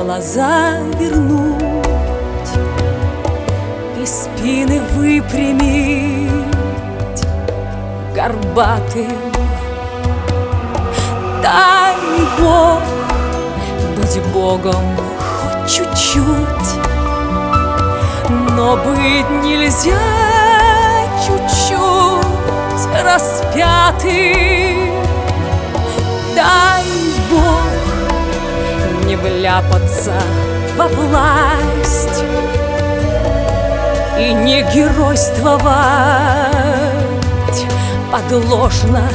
глаза вернуть и спины выпрямить горбатым. Дай Бог быть Богом хоть чуть-чуть, но быть нельзя чуть-чуть распятым. Дай Бог не вляпаться во власть и не геройствовать подложно,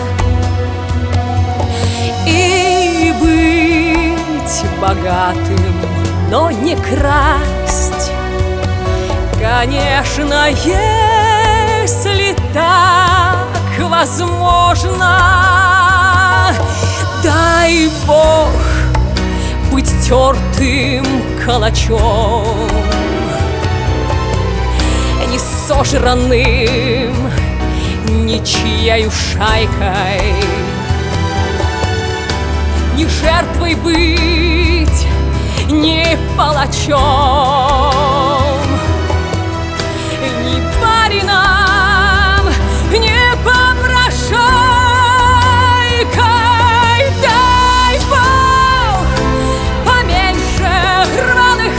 и быть богатым, но не красть. Конечно, если так возможно, дай Бог быть тертым калачом, не сожранным ничьею шайкой, не жертвой быть, не палачом, не барином, не попрошайкой. Дай Бог поменьше рваных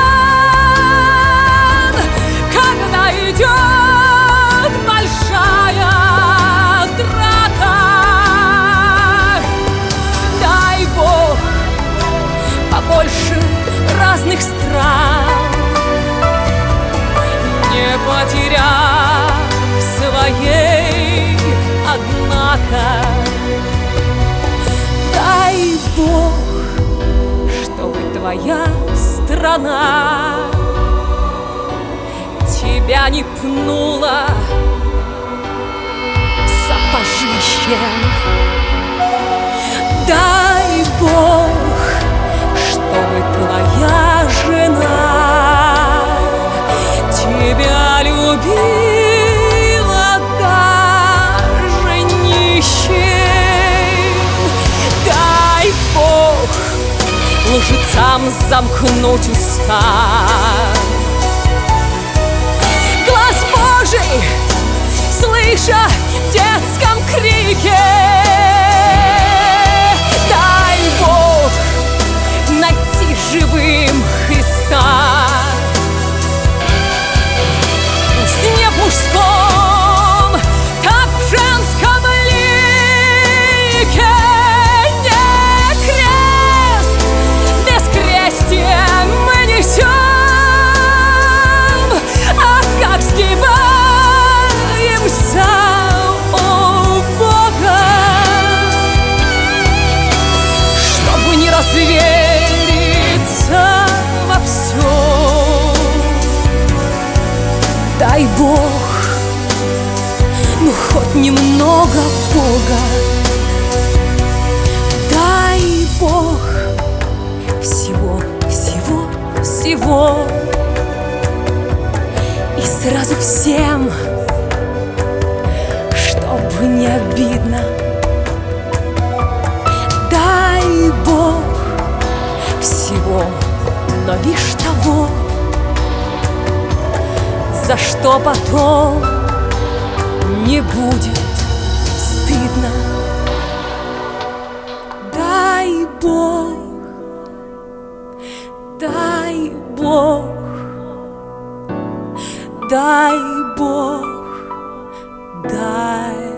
ран, когда идет большая драка. Дай Бог побольше разных стран, не потеряв своей, однако. Дай Бог, чтобы твоя страна тебя не пнула сапожищем. Дай Бог, чтобы твоя жена тебя любила даже нищим. Дай Бог лжецам замкнуть уста, глаз Божий слыша в детском крике. Дай Бог найти живым Христа, пусть не в мужском, так в женском лике. Не крест, бескрестие мы несем, а как сгибаемся у Бога, чтобы не развериться во всем. Дай Бог, ну хоть немного Бога. Дай Бог всего, всего, всего, и сразу всем, чтобы не обидно. Дай Бог всего, но лишь того, за что потом не будет стыдно. Дай Бог, дай Бог, дай Бог, дай